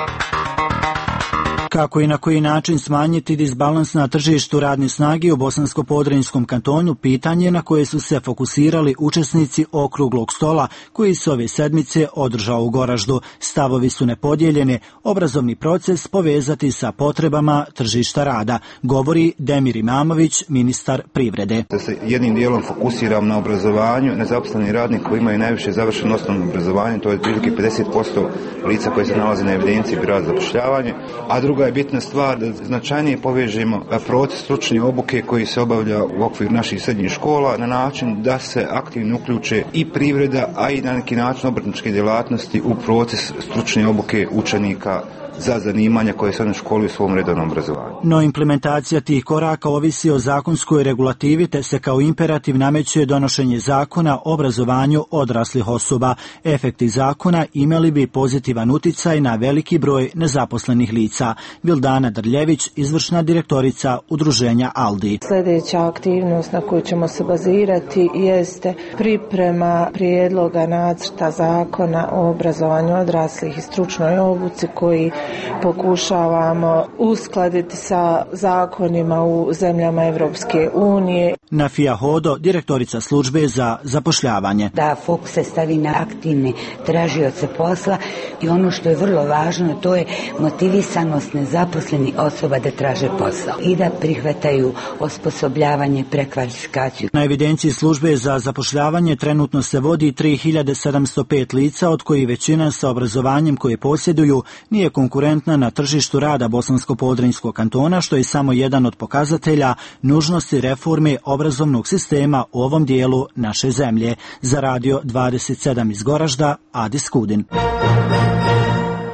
Kako i na koji način smanjiti disbalans na tržištu radne snage u Bosansko-Podrinjskom kantonu, pitanje na koje su se fokusirali učesnici okruglog stola koji se ove sedmice održao u Goraždu. Stavovi su nepodijeljeni, obrazovni proces povezati sa potrebama tržišta rada, govori Demir Imamović, ministar privrede. Da se jednim dijelom fokusiram na obrazovanju, nezaposleni radnik koji imaju najviše završeno osnovno obrazovanje, to je otprilike pedeset posto lica koje se nalaze na evidenciji Bira za zapošljavanje, a druga je bitna stvar da značajnije povežemo proces stručne obuke koji se obavlja u okviru naših srednjih škola na način da se aktivno uključe i privreda, a i na neki način obrtničke djelatnosti u proces stručne obuke učenika za zanimanja koje se one školuju u svom redovnom obrazovanju. No implementacija tih koraka ovisi o zakonskoj regulativi, te se kao imperativ nameće donošenje zakona o obrazovanju odraslih osoba. Efekti zakona imali bi pozitivan uticaj na veliki broj nezaposlenih lica. Vildana Drljević, izvršna direktorica udruženja Aldi. Sljedeća aktivnost na koju ćemo se bazirati jeste priprema prijedloga nacrta zakona o obrazovanju odraslih i stručnoj obuci koji pokušavamo uskladiti sa zakonima u zemljama Evropske unije. Nafija Hodo, direktorica službe za zapošljavanje. Da fokus se stavi na aktivne tražioce posla i ono što je vrlo važno, to je motivisanost nezaposlenih osoba da traže posao i da prihvataju osposobljavanje, prekvalifikaciju. Na evidenciji službe za zapošljavanje trenutno se vodi tri hiljade sedamsto pet lica, od kojih većina sa obrazovanjem koje posjeduju nije konkurentna na tržištu rada Bosansko-Podrinjskog kantona, što je samo jedan od pokazatelja nužnosti reforme obrazovnog sistema u ovom dijelu naše zemlje. Za Radio dvadeset sedam iz Goražda, Adi Skudin.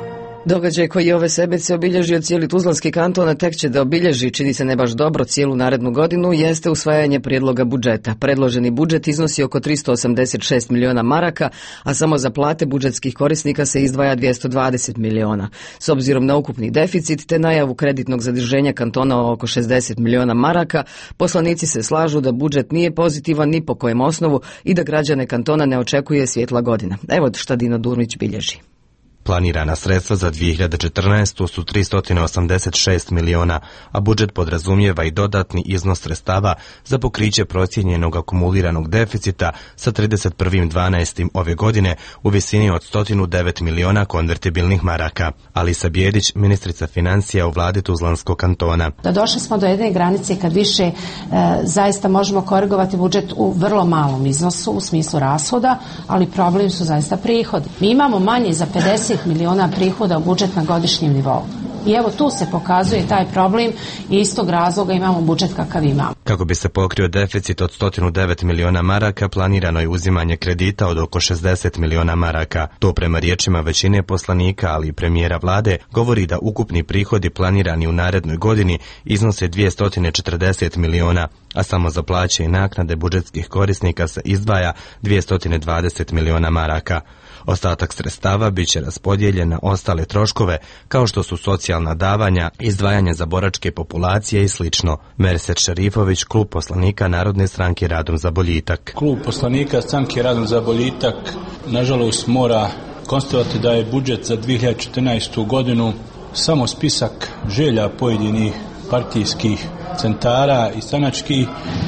Događaj koji je ove sedmice obilježio cijeli Tuzlanski kanton, a tek će da obilježi, čini se ne baš dobro, cijelu narednu godinu, jeste usvajanje prijedloga budžeta. Predloženi budžet iznosi oko tristo osamdeset šest miliona maraka, a samo za plate budžetskih korisnika se izdvaja dvjesto dvadeset miliona. S obzirom na ukupni deficit te najavu kreditnog zaduženja kantona oko šezdeset miliona maraka, poslanici se slažu da budžet nije pozitivan ni po kojem osnovu i da građane kantona ne očekuje svjetla godina. Evo šta Dino Durmić bilježi. Planirana sredstva za dvije hiljade četrnaestu. su tristo osamdeset šest miliona, a budžet podrazumijeva i dodatni iznos sredstava za pokriće procijenjenog akumuliranog deficita sa trideset prvog dvanaestog ove godine u visini od sto devet miliona konvertibilnih maraka. Alisa Bjedić, ministrica financija u vladi Tuzlanskog kantona. Da došli smo do jedne granice kad više e, zaista možemo korigovati budžet u vrlo malom iznosu u smislu rashoda, ali problem su zaista prihodi. Mi imamo manje za pedeset miliona prihoda u budžet na godišnjem nivou. I evo tu se pokazuje taj problem i iz tog razloga imamo budžet kakav imamo. Kako bi se pokrio deficit od sto devet miliona maraka, planirano je uzimanje kredita od oko šezdeset miliona maraka. To prema riječima većine poslanika, ali i premijera vlade, govori da ukupni prihodi planirani u narednoj godini iznose dvjesto četrdeset miliona, a samo za plaće i naknade budžetskih korisnika se izdvaja dvjesto dvadeset miliona maraka. Ostatak sredstava bit će raspodijeljen na ostale troškove, kao što su socijalna davanja, izdvajanje za boračke populacije i sl. Merset Šerifović, klub poslanika Narodne stranke Radom za boljitak. Klub poslanika stranke Radom za boljitak, nažalost, mora konstatovati da je budžet za dvije hiljade četrnaestu. godinu samo spisak želja pojedinih partijskih centara i stranačkih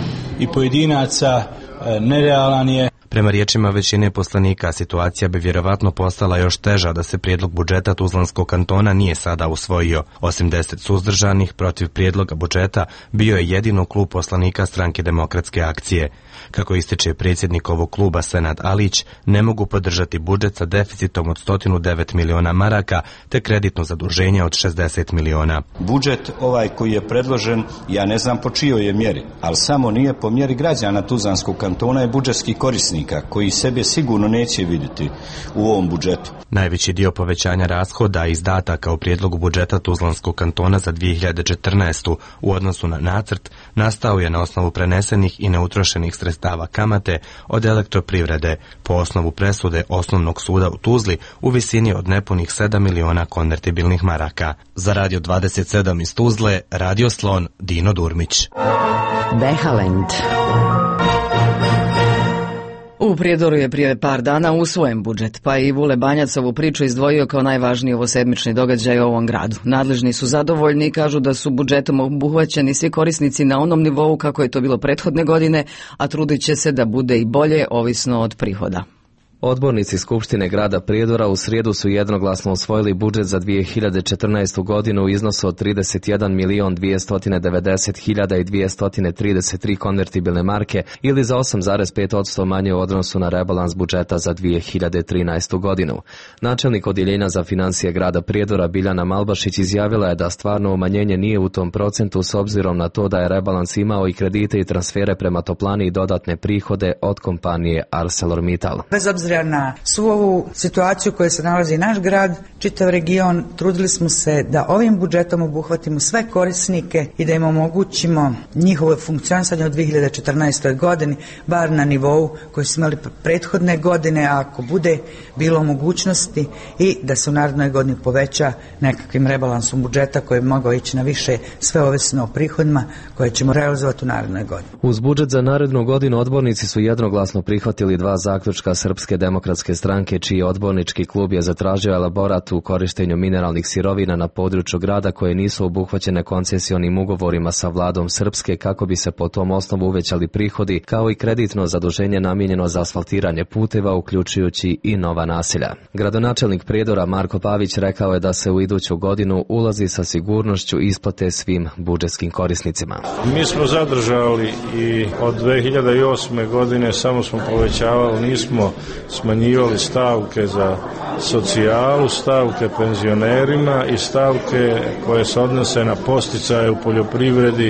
i pojedinaca, nerealan je. Prema riječima većine poslanika, situacija bi vjerovatno postala još teža da se prijedlog budžeta Tuzlanskog kantona nije sada usvojio. Osim deset suzdržanih, protiv prijedloga budžeta bio je jedino klub poslanika Stranke demokratske akcije. Kako ističe predsjednik ovog kluba Senad Alić, ne mogu podržati budžet sa deficitom od sto devet miliona maraka te kreditno zaduženje od šezdeset miliona. Budžet ovaj koji je predložen, ja ne znam po čijoj je mjeri, ali samo nije po mjeri građana Tuzlanskog kantona i budžetskih korisnika, koji sebe sigurno neće vidjeti u ovom budžetu. Najveći dio povećanja rashoda i izdataka u prijedlogu budžeta Tuzlanskog kantona za dvije hiljade četrnaestu. u odnosu na nacrt nastao je na osnovu prenesenih i neutrošenih sredstava kamate od elektroprivrede po osnovu presude Osnovnog suda u Tuzli u visini od nepunih sedam miliona konvertibilnih maraka. Za Radio dvadeset sedam iz Tuzle, Radio Slon, Dino Durmić. Behalend. U Prijedoru je prije par dana usvojen budžet, pa je i Vule Banjac ovu priču izdvojio kao najvažniji ovosedmični događaj u ovom gradu. Nadležni su zadovoljni i kažu da su budžetom obuhvaćeni svi korisnici na onom nivou kako je to bilo prethodne godine, a trudit će se da bude i bolje ovisno od prihoda. Odbornici Skupštine grada Prijedora u srijedu su jednoglasno usvojili budžet za dvije hiljade četrnaestu. godinu u iznosu od trideset jedan milion dvjesto devedeset hiljada dvjesto trideset tri konvertibilne marke ili za osam zarez pet posto manje u odnosu na rebalans budžeta za dvije hiljade trinaestu. godinu. Načelnik odjeljenja za financije grada Prijedora Biljana Malbašić izjavila je da stvarno umanjenje nije u tom procentu s obzirom na to da je rebalans imao i kredite i transfere prema toplani i dodatne prihode od kompanije ArcelorMittal. Bez obzira na svu ovu situaciju u kojoj se nalazi naš grad, čitav region, trudili smo se da ovim budžetom obuhvatimo sve korisnike i da im omogućimo njihovo funkcionisanje u dvije hiljade četrnaestoj. godini, bar na nivou koji su imali prethodne godine, a ako bude bilo mogućnosti i da se u narednoj godini poveća nekakvim rebalansom budžeta koji bi mogao ići na više, sve ovisno o prihodima koje ćemo realizovati u narednoj godini. Uz budžet za narednu godinu odbornici su jednoglasno prihvatili dva zaključka Srpske demokratske stranke, čiji odbornički klub je zatražio elaborat u korištenju mineralnih sirovina na području grada koje nisu obuhvaćene koncesionim ugovorima sa vladom Srpske kako bi se po tom osnovu uvećali prihodi, kao i kreditno zaduženje namijenjeno za asfaltiranje puteva, uključujući i nova naselja. Gradonačelnik Prijedora Marko Pavić rekao je da se u iduću godinu ulazi sa sigurnošću isplate svim budžetskim korisnicima. Mi smo zadržali i od dvije hiljade osme. godine samo smo povećavali, nismo smanjivali stavke za socijalu, stavke penzionerima i stavke koje se odnose na posticaje u poljoprivredi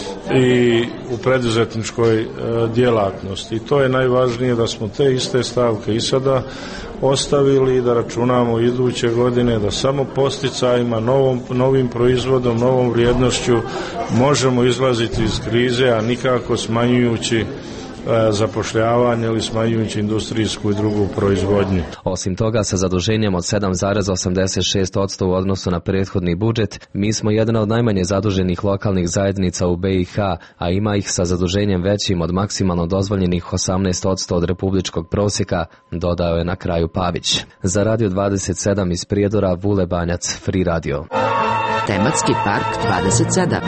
i u preduzetničkoj e, djelatnosti. I to je najvažnije da smo te iste stavke i sada ostavili i da računamo iduće godine da samo posticajima, novom, novim proizvodom, novom vrijednošću možemo izlaziti iz krize, a nikako smanjujući zapošljavanje ili smanjujući industrijsku i drugu proizvodnju. Osim toga, sa zaduženjem od sedam zarez osamdeset šest posto u odnosu na prethodni budžet, mi smo jedna od najmanje zaduženih lokalnih zajednica u B i H, a ima ih sa zaduženjem većim od maksimalno dozvoljenih osamnaest posto od republičkog prosjeka, dodao je na kraju Pavić. Za Radio dvadeset sedam iz Prijedora, Vule Banjac, Free Radio. Tematski park dvadeset sedam.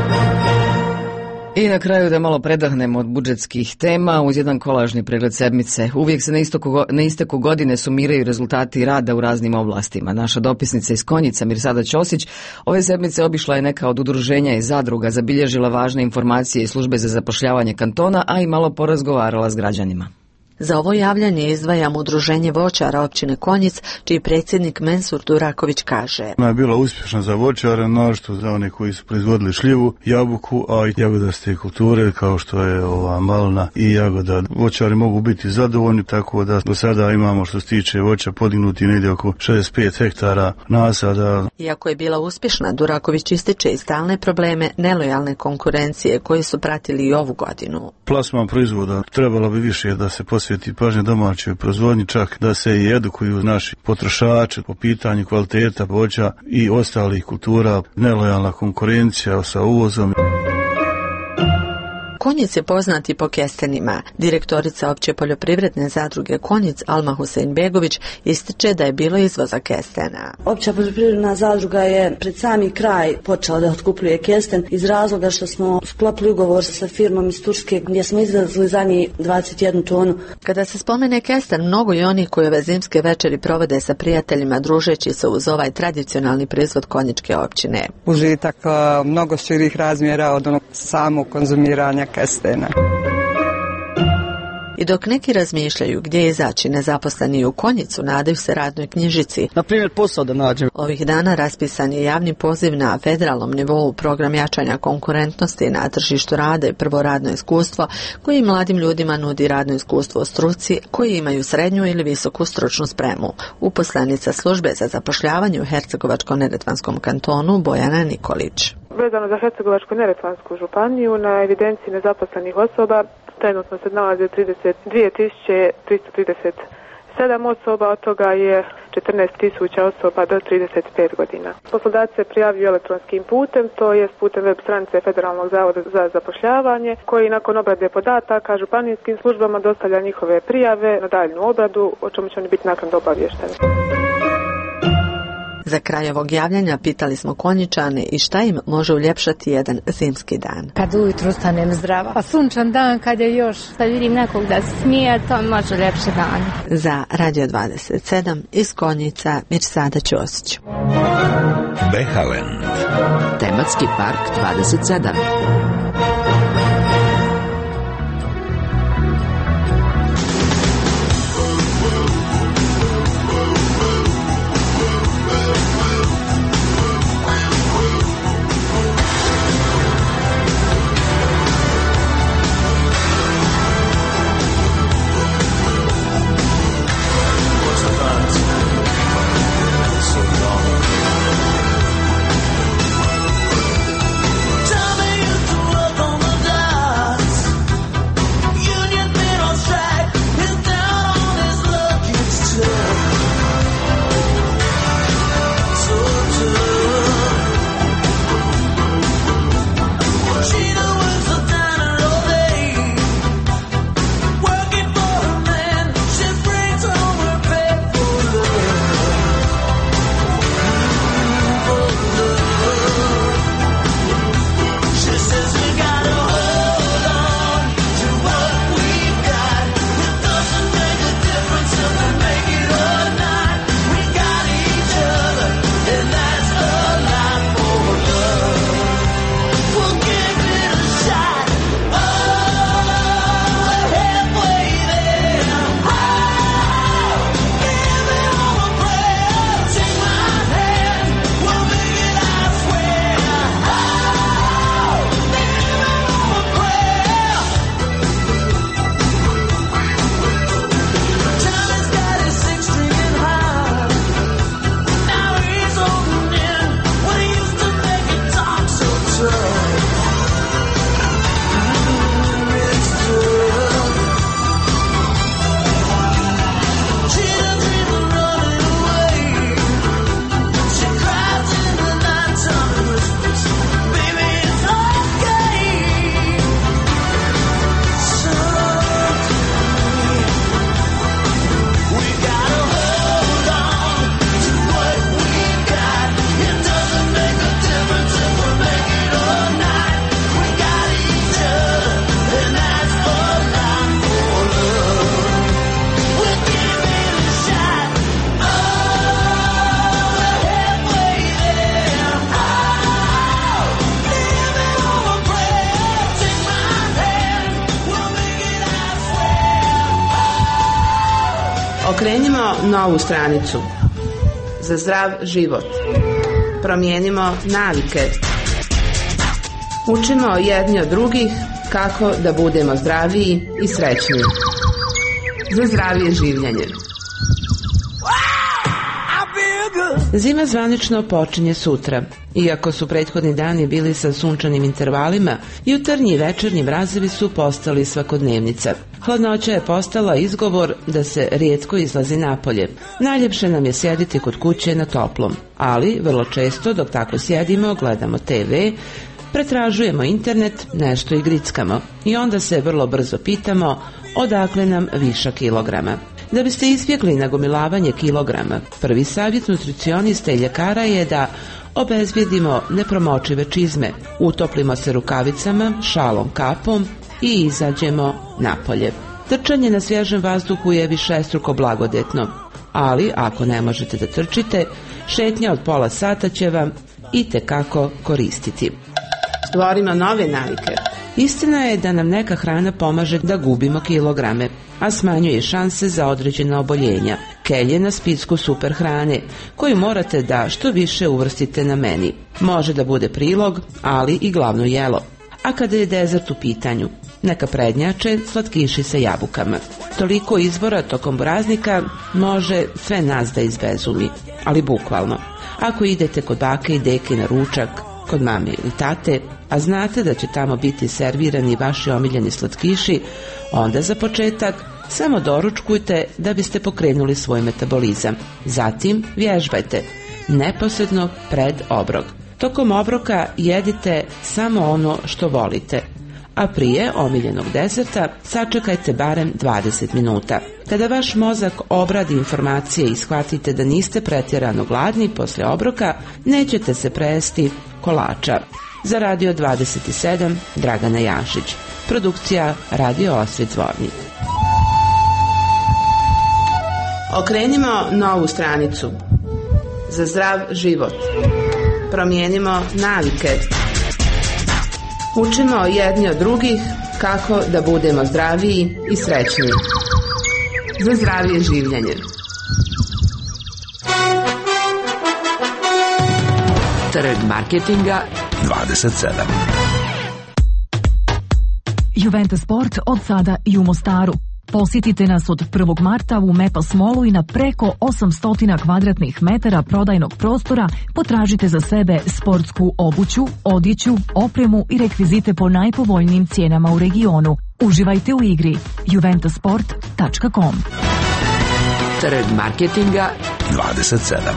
I na kraju da malo predahnemo od budžetskih tema uz jedan kolažni pregled sedmice. Uvijek se na, istoku, na isteku godine sumiraju rezultati rada u raznim oblastima. Naša dopisnica iz Konjica, Mirsada Ćosić, ove sedmice obišla je neka od udruženja i zadruga, zabilježila važne informacije iz službe za zapošljavanje kantona, a i malo porazgovarala s građanima. Za ovo javljanje izdvajam udruženje voćara općine Konjic, čiji predsjednik Mensur Duraković kaže: Ona je bila uspješna za voćare, naročito za one koji su proizvodili šljivu, jabuku, a i jagodaste kulture kao što je ova malina i jagoda. Voćari mogu biti zadovoljni, tako da do sada imamo što se tiče voća podignuti negdje oko šezdeset pet hektara nasada. Iako je bila uspješna, Duraković ističe i stalne probleme nelojalne konkurencije koji su pratili i ovu godinu. Plasman proizvoda trebalo bi više da se posvijeti pažnje domaćoj proizvodnji, čak da se i edukuju naši potrošači po pitanju kvaliteta voća i ostalih kultura, nelojalna konkurencija sa uvozom. Konjic je poznat i po kestenima. Direktorica opće poljoprivredne zadruge Konjic, Alma Huseinbegović, ističe da je bilo izvoza kestena. Opća poljoprivredna zadruga je pred sami kraj počela da otkupljuje kesten iz razloga što smo sklopili ugovor sa firmom iz Turske gdje smo izvezli za njih dvadeset jednu tonu. Kada se spomene kesten, mnogo je onih koji ove zimske večeri provode sa prijateljima družeći se uz ovaj tradicionalni proizvod konjičke općine. Užitak mnogo širih razmjera od onog samog konzumiranja kestena. I dok neki razmišljaju gdje izaći nezaposleni u Konjicu, nadaju se radnoj knjižici. Na primjer, posao da nađem. Ovih dana raspisan je javni poziv na federalnom nivou program jačanja konkurentnosti na tržištu rada i prvo radno iskustvo, koji mladim ljudima nudi radno iskustvo u struci koji imaju srednju ili visoku stručnu spremu. Uposlanica službe za zapošljavanje u Hercegovačko-neretvanskom kantonu Bojana Nikolić. Vezano za Hercegovačko-neretvansku županiju, na evidenciji nezaposlenih osoba trenutno se nalaze trideset dvije tisuće tristo trideset sedam osoba, od toga je četrnaest tisuća osoba do trideset pet godina. Poslodavci se prijavljuju elektronskim putem, to je putem web stranice Federalnog zavoda za zapošljavanje, koji nakon obrade podataka županijskim službama dostavlja njihove prijave na daljnju obradu, o čemu će oni biti naknadno obaviješteni. Za kraj ovog javljanja pitali smo Konjičane i šta im može uljepšati jedan zimski dan. Kad ujutru ustanem zdrava, pa sunčan dan kad je još, kad vidim nekog da se smije, to mi može uljepšati dan. Za Radio dvadeset sedam iz Konjica, Mirsada Ćosić. Behaland. Tematski park dvadeset sedam. Tell me if the world don't Okrenimo novu stranicu. Za zdrav život. Promijenimo navike. Učimo jedni od drugih kako da budemo zdraviji i srećniji. Za zdravije življenje. Zima zvanično počinje sutra. Iako su prethodni dani bili sa sunčanim intervalima, jutarnji i večernji mrazevi su postali svakodnevnica. Hladnoća je postala izgovor da se rijetko izlazi napolje. Najljepše nam je sjediti kod kuće na toplom, ali vrlo često dok tako sjedimo, gledamo te ve, pretražujemo internet, nešto i grickamo i onda se vrlo brzo pitamo odakle nam viša kilograma. Da biste izbjegli nagomilavanje kilograma, prvi savjet nutricionista i ljekara je da obezbijedimo nepromočive čizme, utoplimo se rukavicama, šalom, kapom i izađemo napolje. Trčanje na svježem vazduhu je višestruko blagodetno, ali ako ne možete da trčite, šetnja od pola sata će vam itekako koristiti. Stvorimo nove navike. Istina je da nam neka hrana pomaže da gubimo kilograme, a smanjuje šanse za određena oboljenja. Kelj je na spisku super hrane, koju morate da što više uvrstite na meni. Može da bude prilog, ali i glavno jelo. A kada je dezert u pitanju, neka prednjače slatkiši sa jabukama. Toliko izbora tokom praznika može sve nas da izbezumi, ali bukvalno. Ako idete kod bake i deke na ručak, kod mame ili tate, a znate da će tamo biti servirani vaši omiljeni slatkiši, onda za početak samo doručkujte da biste pokrenuli svoj metabolizam. Zatim vježbajte, neposredno pred obrok. Tokom obroka jedite samo ono što volite, a prije omiljenog deserta sačekajte barem dvadeset minuta. Kada vaš mozak obradi informacije i shvatite da niste pretjerano gladni poslije obroka, nećete se prejesti kolača. Za Radio dvadeset sedam, Dragana Janšić. Produkcija Radio Osvit Zvornik. Okrenimo novu stranicu. Za zdrav život. Promijenimo navike. Učimo jedni od drugih kako da budemo zdraviji i srećniji. Za zdravije življenje. Trg marketinga dvadeset sedam. Juventus Sport od sada i u Mostaru. Posjetite nas od prvog marta u Mepas Mallu i na preko osamsto kvadratnih metara prodajnog prostora potražite za sebe sportsku obuću, odjeću, opremu i rekvizite po najpovoljnijim cijenama u regionu. Uživajte u igri. juventus sport tačka com. Trg marketinga dvadeset sedam.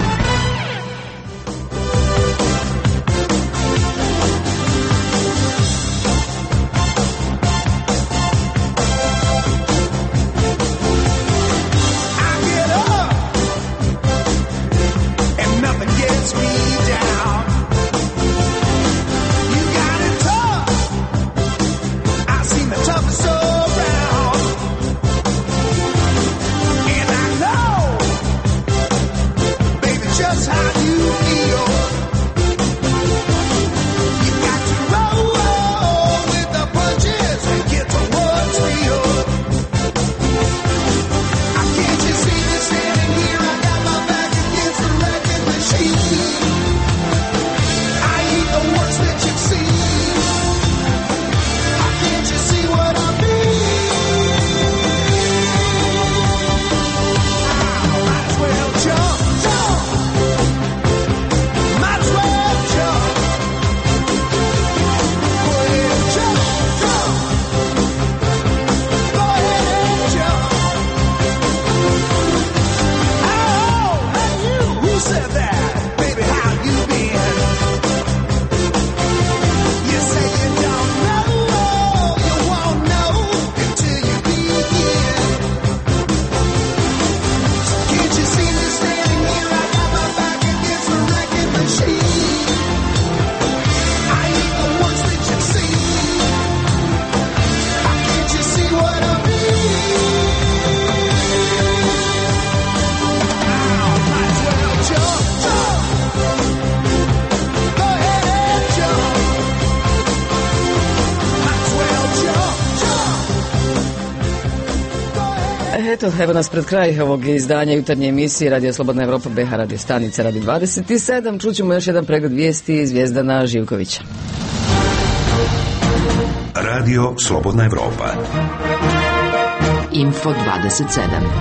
Just Eto, evo nas pred kraj ovog izdanja jutarnje emisije Radio Slobodna Evropa, B H radio stanica, Radio dvadeset sedam. Čućemo još jedan pregled vijesti Zvijezdana Živkovića. Radio Slobodna Evropa. Info dvadeset sedam.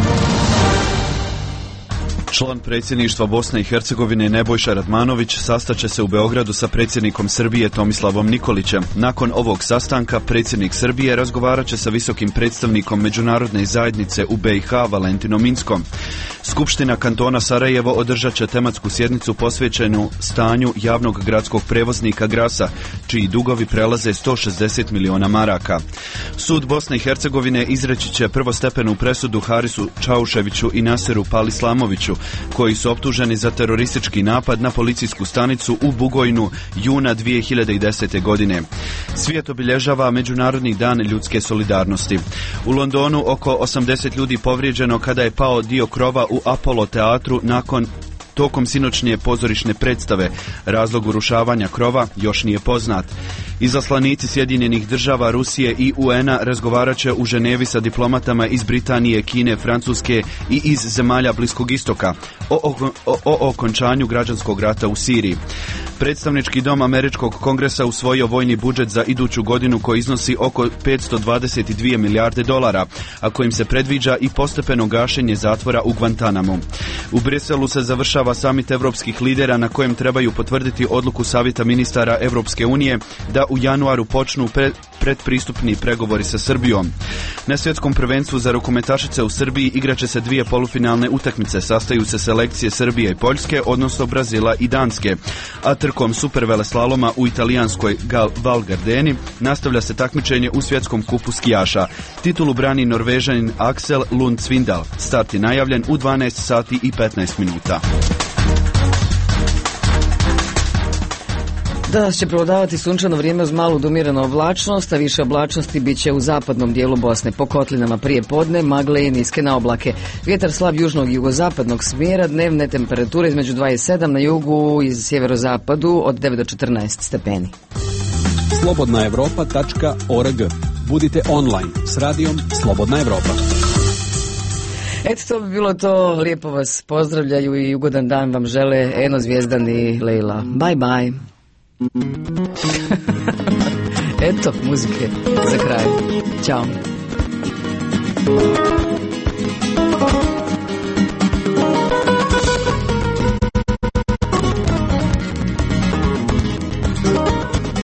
Član predsjedništva Bosne i Hercegovine Nebojša Radmanović sastaće se u Beogradu sa predsjednikom Srbije Tomislavom Nikolićem. Nakon ovog sastanka predsjednik Srbije razgovarat će sa visokim predstavnikom međunarodne zajednice u B i H Valentinom Inckom. Skupština kantona Sarajevo održat će tematsku sjednicu posvećenu stanju javnog gradskog prevoznika Grasa, čiji dugovi prelaze sto šezdeset miliona maraka. Sud Bosne i Hercegovine izreći će prvostepenu presudu Harisu Čauševiću i Naseru Palislamoviću, koji su optuženi za teroristički napad na policijsku stanicu u Bugojnu juna dvije hiljade desete. godine. Svijet obilježava Međunarodni dan ljudske solidarnosti. U Londonu oko osamdeset ljudi povrijeđeno kada je pao dio krova u Apollo teatru nakon tokom sinoćnje pozorišne predstave. Razlog urušavanja krova još nije poznat. Izaslanici Sjedinjenih država, Rusije i U N-a razgovarat će u Ženevi sa diplomatama iz Britanije, Kine, Francuske i iz zemalja Bliskog istoka o, o, o, o okončanju građanskog rata u Siriji. Predstavnički dom Američkog kongresa usvojio vojni budžet za iduću godinu koji iznosi oko petsto dvadeset dvije milijarde dolara, a kojim se predviđa i postepeno gašenje zatvora u Guantanamu. U Briselu se završava samit evropskih lidera na kojem trebaju potvrditi odluku Savjeta ministara Evropske unije da u januaru počnu pre, predpristupni pregovori sa Srbijom. Na svjetskom prvenstvu za rukometašice u Srbiji igraće se dvije polufinalne utakmice, sastaju se selekcije Srbije i Poljske, odnosno Brazila i Danske, a trkom superveleslaloma u italijanskoj Gal Val Gardeni nastavlja se takmičenje u svjetskom kupu skijaša. Titulu brani Norvežanin Axel Lund Svindal. Start je najavljen u dvanaest sati i petnaest minuta. Danas će prevladavati sunčano vrijeme uz malu domiranu oblačnost, a više oblačnosti bit će u zapadnom dijelu Bosne. Po kotlinama prije podne, magle i niske naoblake. Vjetar slab južnog i jugozapadnog smjera, dnevne temperature između dvadeset sedam na jugu i sjeverozapadu od devet do četrnaest stepeni. slobodna evropa tačka org. Budite online s radijom Slobodna Evropa. Eto, to bi bilo to. Lijepo vas pozdravljaju i ugodan dan vam žele Eno, Zvijezdan i Lejla. Bye bye. Eto, muzike za kraj. Ćao.